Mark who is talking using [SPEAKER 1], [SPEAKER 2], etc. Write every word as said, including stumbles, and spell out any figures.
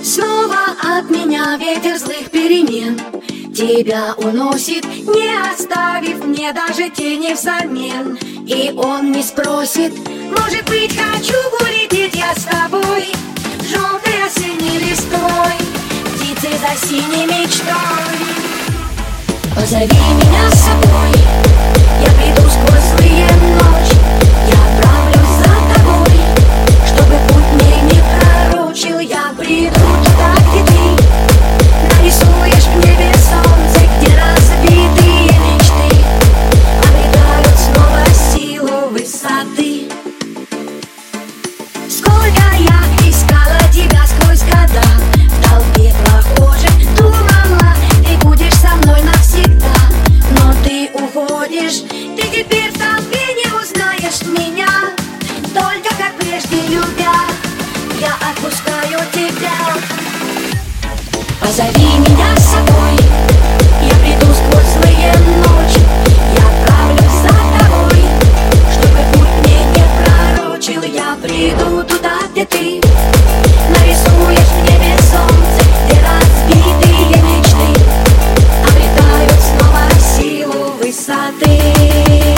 [SPEAKER 1] Снова от меня ветер злых перемен тебя уносит, не оставив мне даже тени взамен. И он не спросит, может быть, хочу улететь я с тобой, желтой осенней листвой, птицей за синей мечтой. Позови меня с собой, я приду сквозь злые ночи, я отправлюсь за тобой, чтобы путь мне не пророчил. Я приду туда, где ты нарисуешь в небе солнце, где разбитые мечты обретают снова силу высоты. Сколько я искала тебя сквозь года, в толпе прохожих думала, ты будешь со мной навсегда. Но ты уходишь, ты теперь в толпе не узнаешь меня, только как прежде любя, я отпускаю тебя. Позови меня с собой, я приду сквозь злые ночи, я отправлюсь за тобой, чтобы путь мне не пророчил. Я приду туда, где ты нарисуешь в небе солнце, где разбитые мечты обретают снова силу высоты.